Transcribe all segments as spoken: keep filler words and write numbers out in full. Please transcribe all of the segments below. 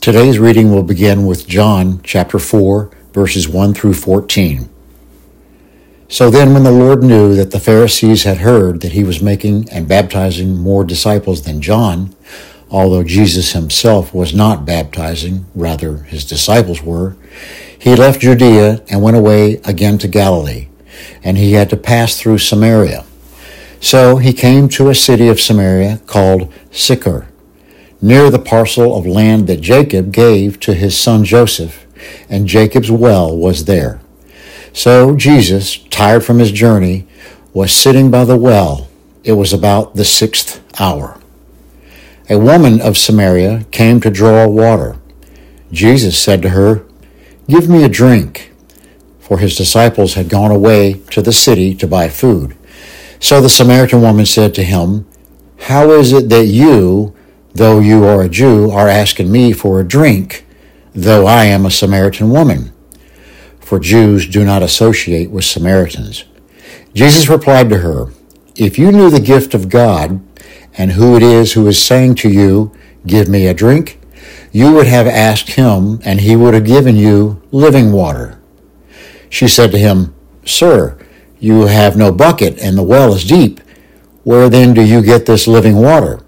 Today's reading will begin with John chapter four, verses one through fourteen. So then when the Lord knew that the Pharisees had heard that he was making and baptizing more disciples than John, although Jesus himself was not baptizing, rather his disciples were, he left Judea and went away again to Galilee, and he had to pass through Samaria. So he came to a city of Samaria called Sychar, near the parcel of land that Jacob gave to his son Joseph, and Jacob's well was there. So Jesus, tired from his journey, was sitting by the well. It was about the sixth hour. A woman of Samaria came to draw water. Jesus said to her, "Give me a drink," for his disciples had gone away to the city to buy food. So the Samaritan woman said to him, "How is it that you, though you are a Jew, are asking me for a drink, though I am a Samaritan woman?" For Jews do not associate with Samaritans. Jesus replied to her, "If you knew the gift of God and who it is who is saying to you, 'Give me a drink,' you would have asked him, and he would have given you living water." She said to him, "Sir, you have no bucket, and the well is deep. Where then do you get this living water?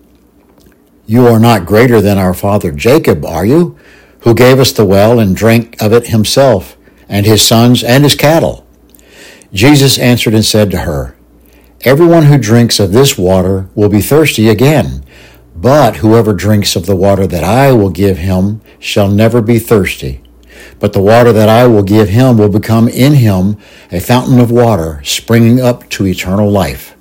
You are not greater than our father Jacob, are you, who gave us the well and drank of it himself, and his sons and his cattle?" Jesus answered and said to her, "Everyone who drinks of this water will be thirsty again, but whoever drinks of the water that I will give him shall never be thirsty. But the water that I will give him will become in him a fountain of water springing up to eternal life."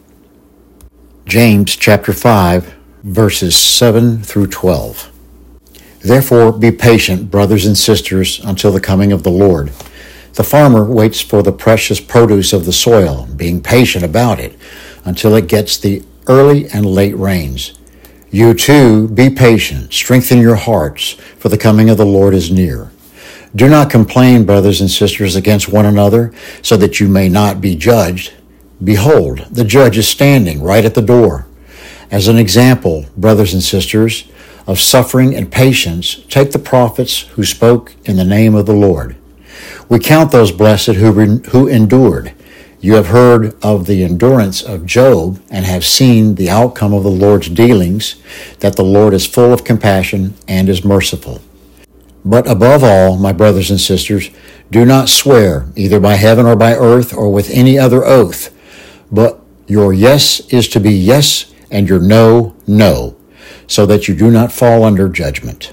James chapter five, verses seven through twelve. Therefore be patient, brothers and sisters, until the coming of the Lord. The farmer waits for the precious produce of the soil, being patient about it, until it gets the early and late rains. You too, be patient, strengthen your hearts, for the coming of the Lord is near. Do not complain, brothers and sisters, against one another, so that you may not be judged. Behold, the judge is standing right at the door. As an example, brothers and sisters, of suffering and patience, take the prophets who spoke in the name of the Lord. We count those blessed who, re- who endured. You have heard of the endurance of Job and have seen the outcome of the Lord's dealings, that the Lord is full of compassion and is merciful. But above all, my brothers and sisters, do not swear, either by heaven or by earth or with any other oath, but your yes is to be yes and your no, no, so that you do not fall under judgment.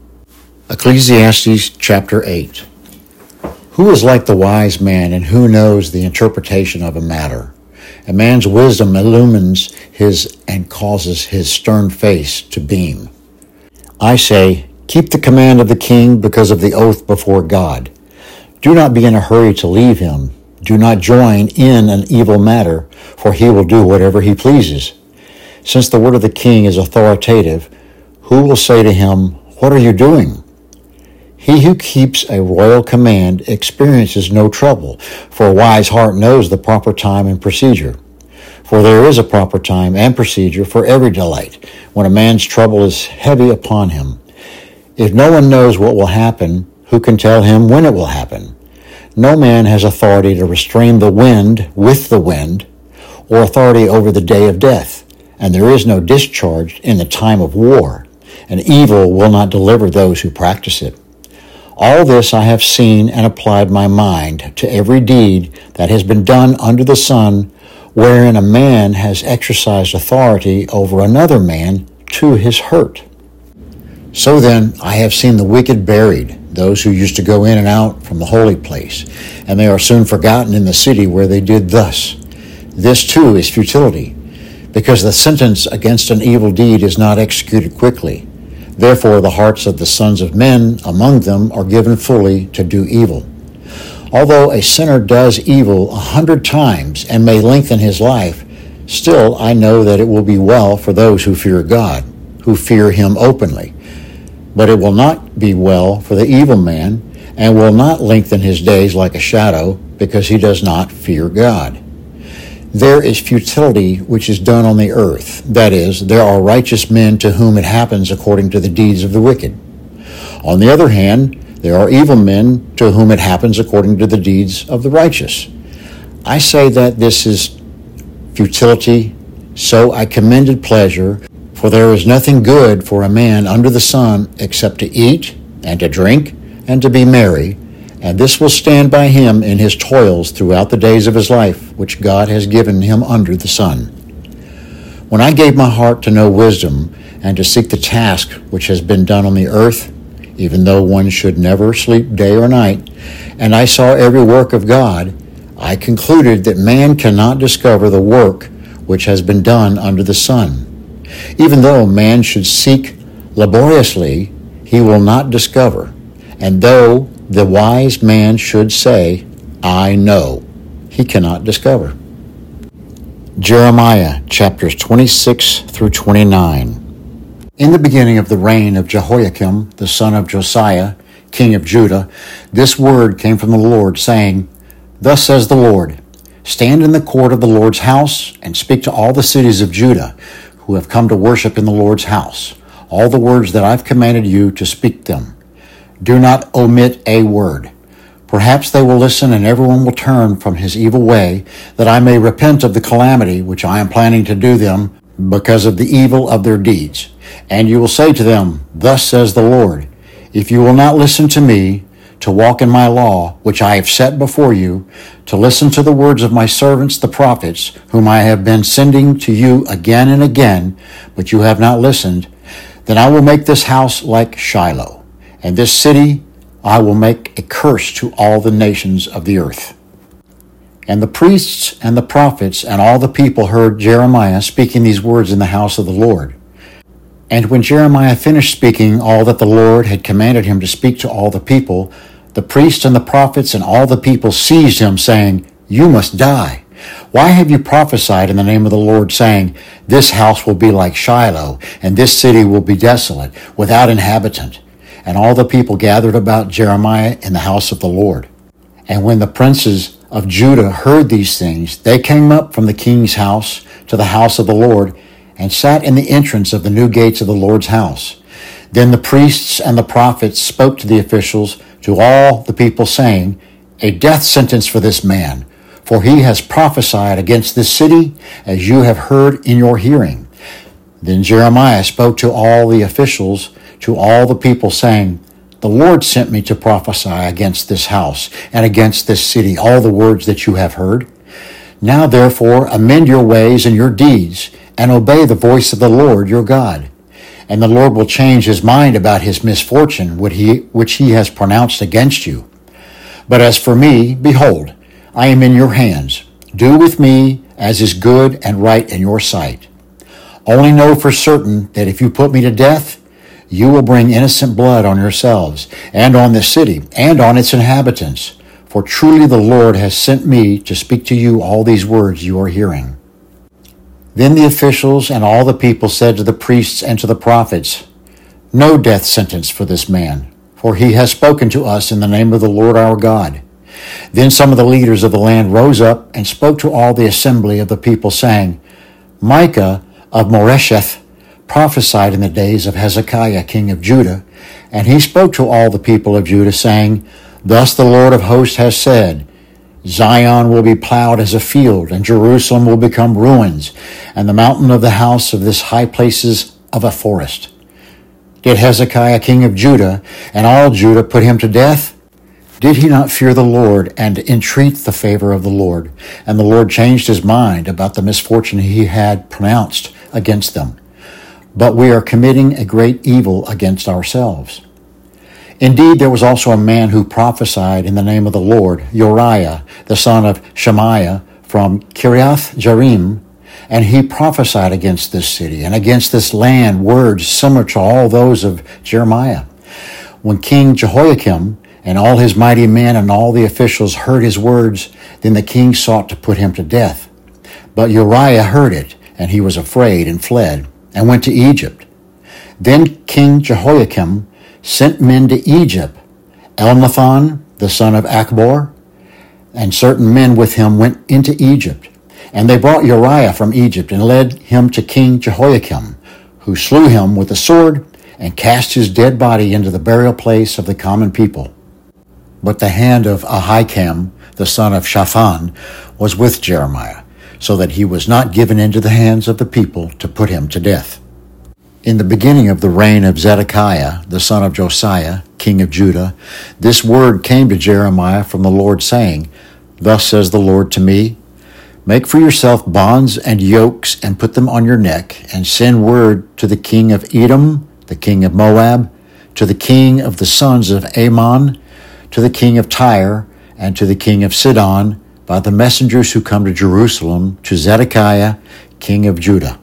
Ecclesiastes chapter eight. Who is like the wise man, and who knows the interpretation of a matter? A man's wisdom illumines his and causes his stern face to beam. I say, keep the command of the king because of the oath before God. Do not be in a hurry to leave him. Do not join in an evil matter, for he will do whatever he pleases. Since the word of the king is authoritative, who will say to him, "What are you doing?" He who keeps a royal command experiences no trouble, for a wise heart knows the proper time and procedure. For there is a proper time and procedure for every delight, when a man's trouble is heavy upon him. If no one knows what will happen, who can tell him when it will happen? No man has authority to restrain the wind with the wind, or authority over the day of death, and there is no discharge in the time of war, and evil will not deliver those who practice it. All this I have seen and applied my mind to every deed that has been done under the sun, wherein a man has exercised authority over another man to his hurt. So then I have seen the wicked buried, those who used to go in and out from the holy place, and they are soon forgotten in the city where they did thus. This too is futility, because the sentence against an evil deed is not executed quickly. Therefore the hearts of the sons of men among them are given fully to do evil. Although a sinner does evil a hundred times and may lengthen his life, still I know that it will be well for those who fear God, who fear him openly. But it will not be well for the evil man, and will not lengthen his days like a shadow, because he does not fear God. There is futility which is done on the earth. That is, there are righteous men to whom it happens according to the deeds of the wicked. On the other hand, there are evil men to whom it happens according to the deeds of the righteous. I say that this is futility, so I commended pleasure, for there is nothing good for a man under the sun except to eat and to drink and to be merry, and this will stand by him in his toils throughout the days of his life, which God has given him under the sun. When I gave my heart to know wisdom and to seek the task which has been done on the earth, even though one should never sleep day or night, and I saw every work of God, I concluded that man cannot discover the work which has been done under the sun. Even though man should seek laboriously, he will not discover. And though the wise man should say, I know, he cannot discover. Jeremiah chapters twenty-six through twenty-nine. In the beginning of the reign of Jehoiakim, the son of Josiah, king of Judah, this word came from the Lord, saying, Thus says the Lord, Stand in the court of the Lord's house, and speak to all the cities of Judah, who have come to worship in the Lord's house, all the words that I've commanded you to speak them. Do not omit a word. Perhaps they will listen, and everyone will turn from his evil way, that I may repent of the calamity which I am planning to do them because of the evil of their deeds. And you will say to them, Thus says the Lord, If you will not listen to me, to walk in my law, which I have set before you, to listen to the words of my servants the prophets, whom I have been sending to you again and again, but you have not listened, then I will make this house like Shiloh, and this city I will make a curse to all the nations of the earth. And the priests and the prophets and all the people heard Jeremiah speaking these words in the house of the Lord. And when Jeremiah finished speaking all that the Lord had commanded him to speak to all the people, the priests and the prophets and all the people seized him, saying, You must die. Why have you prophesied in the name of the Lord, saying, This house will be like Shiloh, and this city will be desolate, without inhabitant? And all the people gathered about Jeremiah in the house of the Lord. And when the princes of Judah heard these things, they came up from the king's house to the house of the Lord, and sat in the entrance of the new gates of the Lord's house. Then the priests and the prophets spoke to the officials, to all the people, saying, A death sentence for this man, for he has prophesied against this city, as you have heard in your hearing. Then Jeremiah spoke to all the officials, to all the people, saying, The Lord sent me to prophesy against this house and against this city all the words that you have heard. Now therefore amend your ways and your deeds, and obey the voice of the Lord your God. And the Lord will change his mind about his misfortune which he, which he has pronounced against you. But as for me, behold, I am in your hands. Do with me as is good and right in your sight. Only know for certain that if you put me to death, you will bring innocent blood on yourselves, and on this city, and on its inhabitants. For truly the Lord has sent me to speak to you all these words you are hearing. Then the officials and all the people said to the priests and to the prophets, No death sentence for this man, for he has spoken to us in the name of the Lord our God. Then some of the leaders of the land rose up and spoke to all the assembly of the people, saying, Micah of Moresheth prophesied in the days of Hezekiah king of Judah, and he spoke to all the people of Judah, saying, Thus the Lord of hosts has said, Zion will be plowed as a field, and Jerusalem will become ruins, and the mountain of the house of this high places of a forest. Did Hezekiah king of Judah and all Judah put him to death? Did he not fear the Lord and entreat the favor of the Lord? And the Lord changed his mind about the misfortune he had pronounced against them. But we are committing a great evil against ourselves. Indeed, there was also a man who prophesied in the name of the Lord, Uriah, the son of Shemaiah, from Kiriath Jearim, and he prophesied against this city and against this land words similar to all those of Jeremiah. When King Jehoiakim and all his mighty men and all the officials heard his words, then the king sought to put him to death. But Uriah heard it, and he was afraid and fled, and went to Egypt. Then King Jehoiakim sent men to Egypt. Elnathan, the son of Achbor, and certain men with him went into Egypt. And they brought Uriah from Egypt and led him to King Jehoiakim, who slew him with a sword and cast his dead body into the burial place of the common people. But the hand of Ahikam, the son of Shaphan, was with Jeremiah, so that he was not given into the hands of the people to put him to death. In the beginning of the reign of Zedekiah, the son of Josiah, king of Judah, this word came to Jeremiah from the Lord, saying, Thus says the Lord to me, Make for yourself bonds and yokes, and put them on your neck, and send word to the king of Edom, the king of Moab, to the king of the sons of Ammon, to the king of Tyre, and to the king of Sidon, by the messengers who come to Jerusalem, to Zedekiah, king of Judah.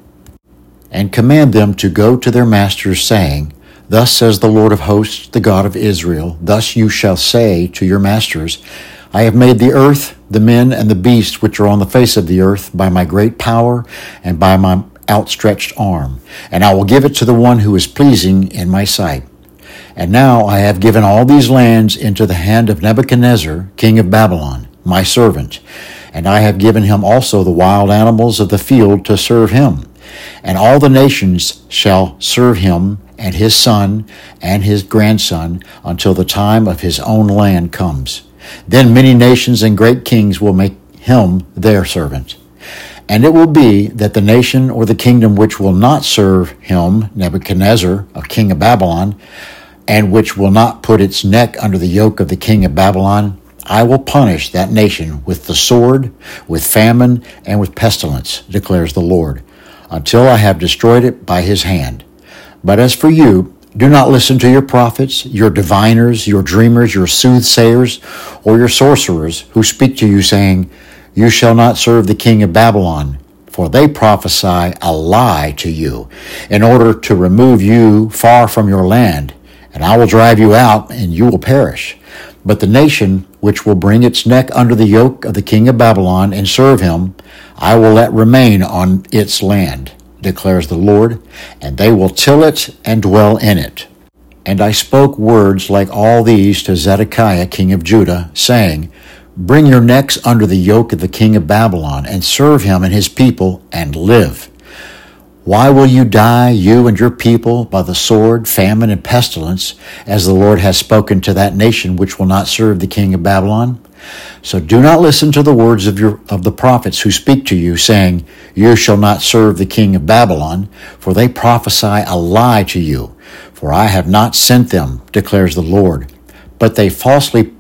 And command them to go to their masters, saying, Thus says the Lord of hosts, the God of Israel, Thus you shall say to your masters, I have made the earth, the men, and the beasts which are on the face of the earth by my great power and by my outstretched arm, and I will give it to the one who is pleasing in my sight. And now I have given all these lands into the hand of Nebuchadnezzar, king of Babylon, my servant, and I have given him also the wild animals of the field to serve him. And all the nations shall serve him and his son and his grandson until the time of his own land comes. Then many nations and great kings will make him their servant. And it will be that the nation or the kingdom which will not serve him, Nebuchadnezzar, a king of Babylon, and which will not put its neck under the yoke of the king of Babylon, I will punish that nation with the sword, with famine, and with pestilence, declares the Lord, until I have destroyed it by his hand. But as for you, do not listen to your prophets, your diviners, your dreamers, your soothsayers, or your sorcerers, who speak to you, saying, You shall not serve the king of Babylon, for they prophesy a lie to you, in order to remove you far from your land, and I will drive you out, and you will perish. But the nation which will bring its neck under the yoke of the king of Babylon and serve him, I will let remain on its land, declares the Lord, and they will till it and dwell in it. And I spoke words like all these to Zedekiah, king of Judah, saying, Bring your necks under the yoke of the king of Babylon, and serve him and his people, and live. Why will you die, you and your people, by the sword, famine, and pestilence, as the Lord has spoken to that nation which will not serve the king of Babylon? So do not listen to the words of your of the prophets who speak to you, saying, You shall not serve the king of Babylon, for they prophesy a lie to you. For I have not sent them, declares the Lord, but they falsely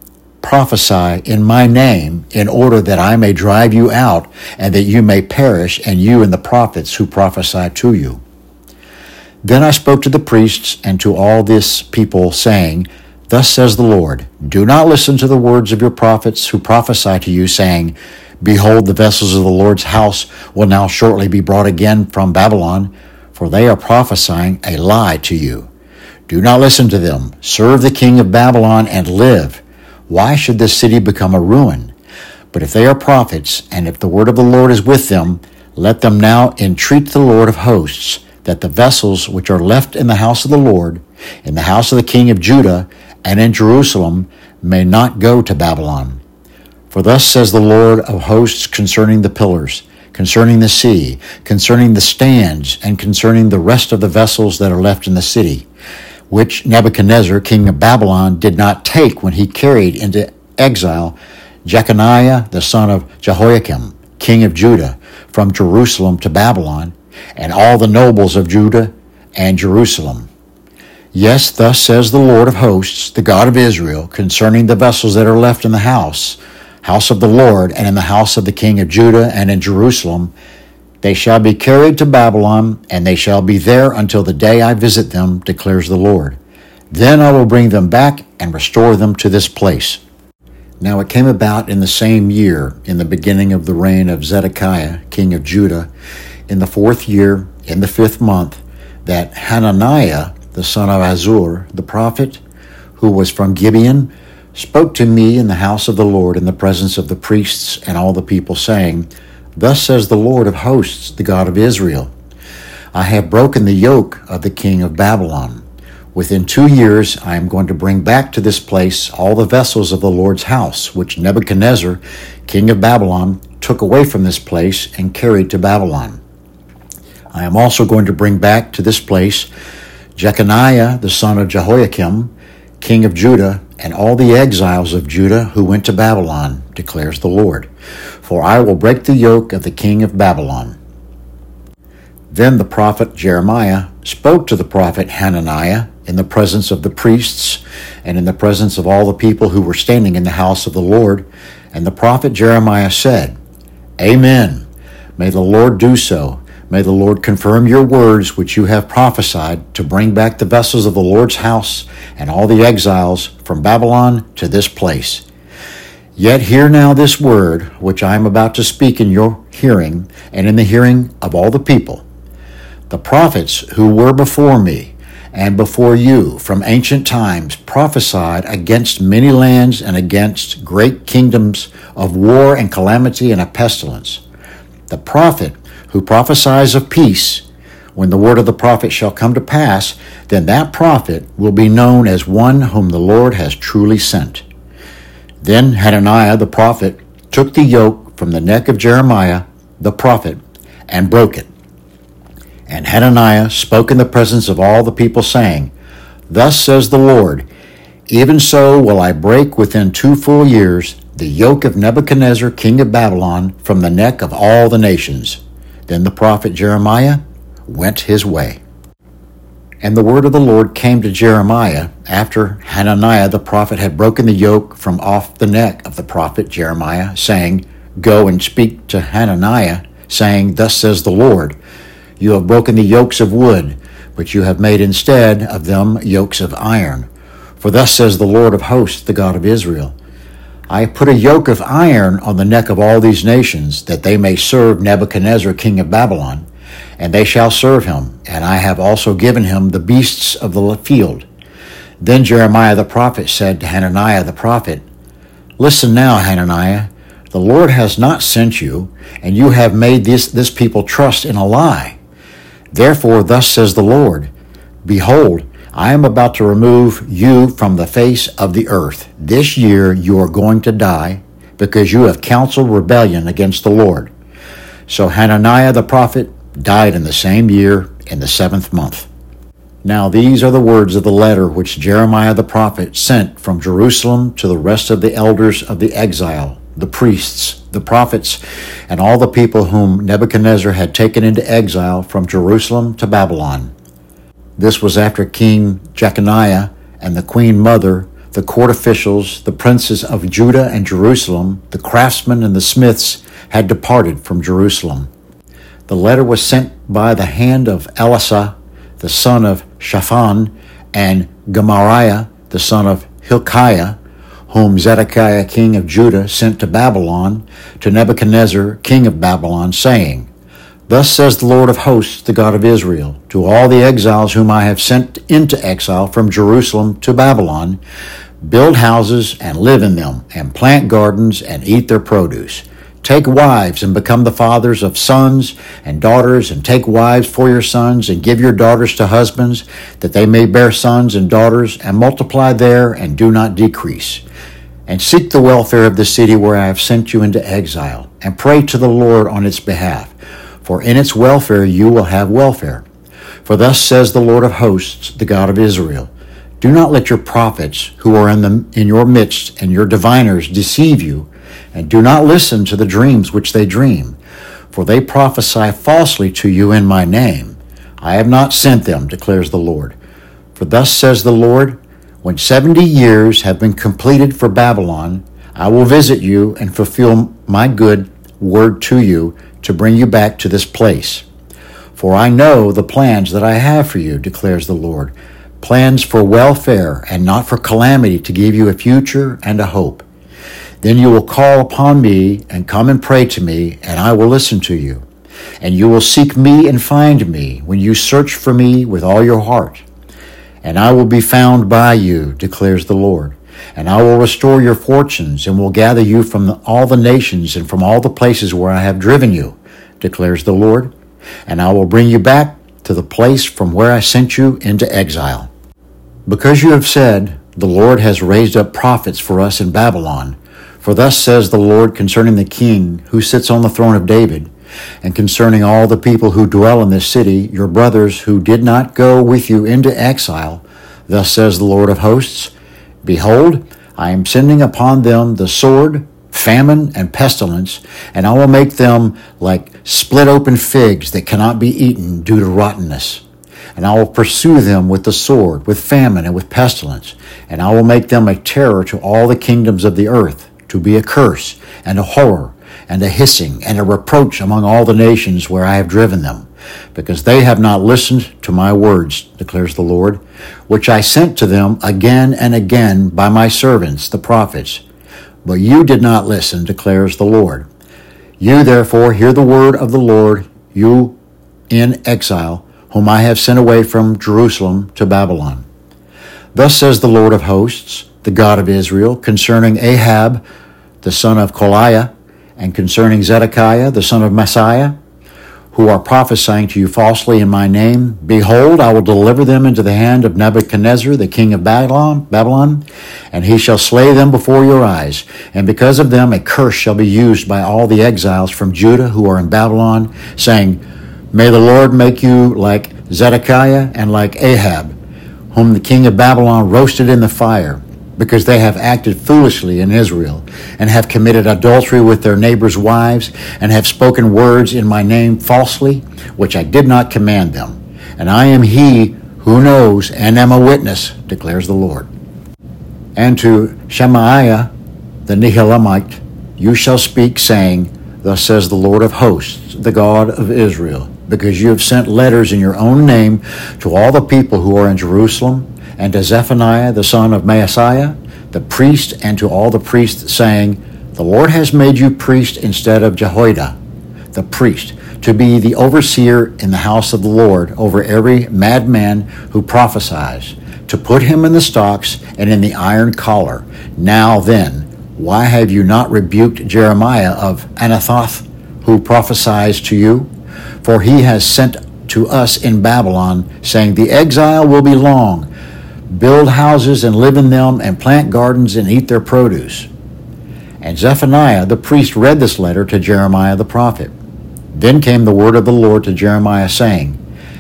prophesy in my name, in order that I may drive you out, and that you may perish, and you and the prophets who prophesy to you. Then I spoke to the priests and to all this people, saying, Thus says the Lord, Do not listen to the words of your prophets who prophesy to you, saying, Behold, the vessels of the Lord's house will now shortly be brought again from Babylon, for they are prophesying a lie to you. Do not listen to them. Serve the king of Babylon and live. Why should this city become a ruin? But if they are prophets, and if the word of the Lord is with them, let them now entreat the Lord of hosts, that the vessels which are left in the house of the Lord, in the house of the king of Judah, and in Jerusalem, may not go to Babylon. For thus says the Lord of hosts concerning the pillars, concerning the sea, concerning the stands, and concerning the rest of the vessels that are left in the city, which Nebuchadnezzar, king of Babylon, did not take when he carried into exile Jeconiah, the son of Jehoiakim, king of Judah, from Jerusalem to Babylon, and all the nobles of Judah and Jerusalem. Yes, thus says the Lord of hosts, the God of Israel, concerning the vessels that are left in the house, house of the Lord, and in the house of the king of Judah and in Jerusalem, they shall be carried to Babylon, and they shall be there until the day I visit them, declares the Lord. Then I will bring them back and restore them to this place. Now it came about in the same year, in the beginning of the reign of Zedekiah, king of Judah, in the fourth year, in the fifth month, that Hananiah, the son of Azur, the prophet, who was from Gibeon, spoke to me in the house of the Lord in the presence of the priests and all the people, saying, Thus says the Lord of hosts, the God of Israel, I have broken the yoke of the king of Babylon. Within two years I am going to bring back to this place all the vessels of the Lord's house, which Nebuchadnezzar, king of Babylon, took away from this place and carried to Babylon. I am also going to bring back to this place Jeconiah the son of Jehoiakim, king of Judah, and all the exiles of Judah who went to Babylon, declares the Lord. For I will break the yoke of the king of Babylon. Then the prophet Jeremiah spoke to the prophet Hananiah in the presence of the priests and in the presence of all the people who were standing in the house of the Lord. And the prophet Jeremiah said, Amen. May the Lord do so. May the Lord confirm your words which you have prophesied to bring back the vessels of the Lord's house and all the exiles from Babylon to this place. Yet hear now this word which I am about to speak in your hearing and in the hearing of all the people. The prophets who were before me and before you from ancient times prophesied against many lands and against great kingdoms of war and calamity and a pestilence. The prophet who prophesies of peace, when the word of the prophet shall come to pass, then that prophet will be known as one whom the Lord has truly sent. Then Hananiah the prophet took the yoke from the neck of Jeremiah the prophet and broke it. And Hananiah spoke in the presence of all the people, saying, Thus says the Lord, even so will I break within two full years the yoke of Nebuchadnezzar king of Babylon from the neck of all the nations. Then the prophet Jeremiah went his way. And the word of the Lord came to Jeremiah after Hananiah the prophet had broken the yoke from off the neck of the prophet Jeremiah, saying, Go and speak to Hananiah, saying, Thus says the Lord, You have broken the yokes of wood, but you have made instead of them yokes of iron. For thus says the Lord of hosts, the God of Israel, I put a yoke of iron on the neck of all these nations, that they may serve Nebuchadnezzar king of Babylon, and they shall serve him, and I have also given him the beasts of the field. Then Jeremiah the prophet said to Hananiah the prophet, Listen now, Hananiah, the Lord has not sent you, and you have made this, this people trust in a lie. Therefore thus says the Lord, Behold, I am about to remove you from the face of the earth. This year you are going to die, because you have counseled rebellion against the Lord. So Hananiah the prophet died in the same year, in the seventh month. Now these are the words of the letter which Jeremiah the prophet sent from Jerusalem to the rest of the elders of the exile, the priests, the prophets, and all the people whom Nebuchadnezzar had taken into exile from Jerusalem to Babylon. This was after King Jeconiah and the queen mother, the court officials, the princes of Judah and Jerusalem, the craftsmen and the smiths had departed from Jerusalem. The letter was sent by the hand of Elisha, the son of Shaphan, and Gemariah, the son of Hilkiah, whom Zedekiah king of Judah sent to Babylon, to Nebuchadnezzar king of Babylon, saying, Thus says the Lord of hosts, the God of Israel, to all the exiles whom I have sent into exile from Jerusalem to Babylon, build houses and live in them, and plant gardens and eat their produce. Take wives and become the fathers of sons and daughters, and take wives for your sons, and give your daughters to husbands, that they may bear sons and daughters, and multiply there, and do not decrease. And seek the welfare of the city where I have sent you into exile, and pray to the Lord on its behalf. For in its welfare you will have welfare. For thus says the Lord of hosts, the God of Israel, Do not let your prophets who are in, the, in your midst and your diviners deceive you, and do not listen to the dreams which they dream, for they prophesy falsely to you in my name. I have not sent them, declares the Lord. For thus says the Lord, When seventy years have been completed for Babylon, I will visit you and fulfill my good word to you, to bring you back to this place. For I know the plans that I have for you, declares the Lord, plans for welfare and not for calamity, to give you a future and a hope. Then you will call upon me and come and pray to me, and I will listen to you. And you will seek me and find me when you search for me with all your heart. And I will be found by you, declares the Lord. And I will restore your fortunes, and will gather you from the, all the nations and from all the places where I have driven you, declares the Lord. And I will bring you back to the place from where I sent you into exile. Because you have said, The Lord has raised up prophets for us in Babylon. For thus says the Lord concerning the king who sits on the throne of David, And concerning all the people who dwell in this city, your brothers who did not go with you into exile, thus says the Lord of hosts, behold, I am sending upon them the sword, famine, and pestilence, and I will make them like split open figs that cannot be eaten due to rottenness. And I will pursue them with the sword, with famine, and with pestilence, and I will make them a terror to all the kingdoms of the earth, to be a curse, and a horror, and a hissing, and a reproach among all the nations where I have driven them, because they have not listened to my words, declares the Lord, which I sent to them again and again by my servants, the prophets. But you did not listen, declares the Lord. You therefore hear the word of the Lord, you in exile, whom I have sent away from Jerusalem to Babylon. Thus says the Lord of hosts, the God of Israel, concerning Ahab, the son of Koliah, and concerning Zedekiah, the son of Messiah, who are prophesying to you falsely in my name, behold, I will deliver them into the hand of Nebuchadnezzar, the king of Babylon, Babylon, and he shall slay them before your eyes. And because of them, a curse shall be used by all the exiles from Judah who are in Babylon, saying, may the Lord make you like Zedekiah and like Ahab, whom the king of Babylon roasted in the fire, because they have acted foolishly in Israel, and have committed adultery with their neighbors' wives, and have spoken words in my name falsely, which I did not command them. And I am he who knows and am a witness, declares the Lord. And to Shemaiah the Nehelamite you shall speak, saying, thus says the Lord of hosts, the God of Israel, because you have sent letters in your own name to all the people who are in Jerusalem, and to Zephaniah the son of Maaseiah, the priest, and to all the priests, saying, the Lord has made you priest instead of Jehoiada, the priest, to be the overseer in the house of the Lord over every madman who prophesies, to put him in the stocks and in the iron collar. Now then, why have you not rebuked Jeremiah of Anathoth, who prophesies to you? For he has sent to us in Babylon, saying, the exile will be long. Build houses and live in them, and plant gardens and eat their produce. And Zephaniah the priest read this letter to Jeremiah the prophet. Then came the word of the Lord to Jeremiah, saying,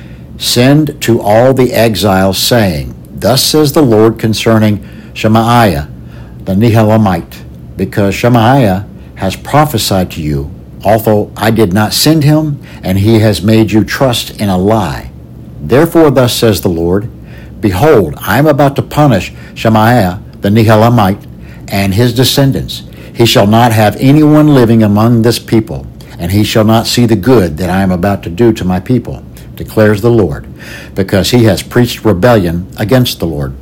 send to all the exiles, saying, thus says the Lord concerning Shemaiah the Nehelamite, because Shemaiah has prophesied to you, although I did not send him, and he has made you trust in a lie. Therefore thus says the Lord, behold, I am about to punish Shemaiah the Nehelamite and his descendants. He shall not have anyone living among this people, and he shall not see the good that I am about to do to my people, declares the Lord, because he has preached rebellion against the Lord.